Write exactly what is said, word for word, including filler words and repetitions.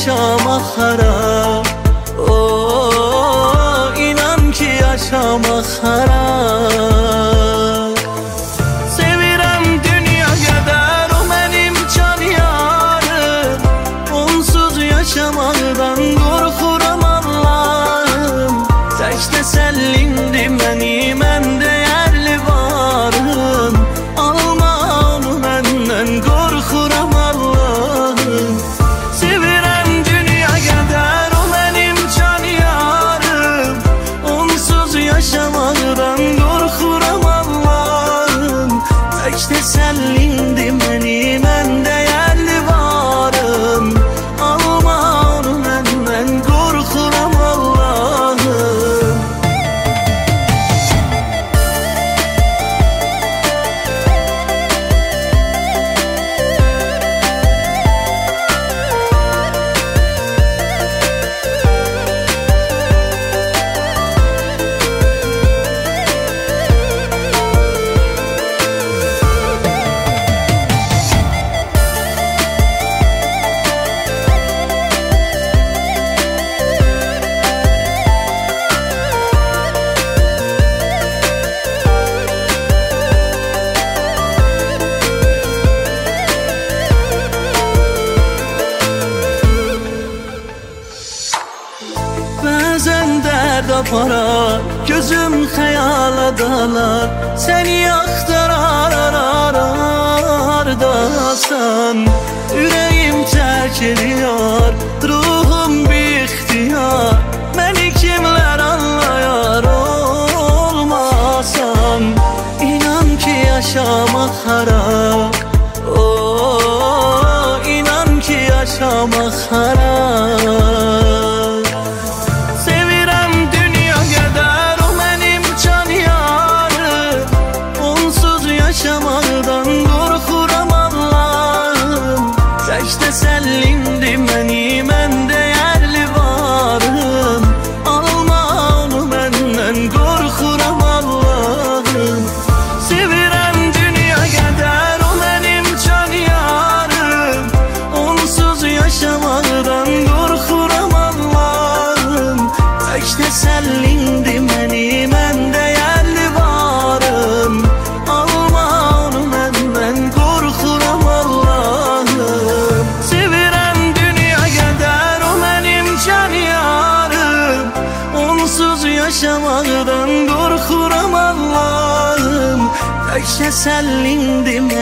yaşamak harap. Oh, inan ki yaşamak harap. Sevirəm dünya qədər o mənim can yarım. Onsuz yaşamaqdan qorxuram Allahım. Tək təsəllimdir məni, mən dəyərli varım. Alma onu məndən, qorxuram Allahım. Sevirəm dünya qədər o mənim can yarım. Onsuz yaşamaqdan qorxuram Allahım. Tək təsəllimdir məni, mən dəyərli varım. Alma onu məndən, qorxuram Allahım. Bəzən dərd aparar, gözüm xəyala dalar. Səni axtarar arardasan. Ürəyim tərk ediyor, ruhum bixtiyar. Məni kimlər anlayar olmasan. İnan ki yaşamaq harap. Oh, inan ki yaşamaq harap. Yaşamaqdan qorxuram Allahım. Tək təsəllimdir məni, mən dəyərli varım. Alma onu məndən, qorxuram Allahım. Sevirəm dünya qədər o mənim can yarım. Onsuz yaşamaqdan qorxuram Allahım. Tək təsəllimdir məni, mən dəyərli varım. Yaşamaqdan qorxuram Allahım. Tək təsəllimdir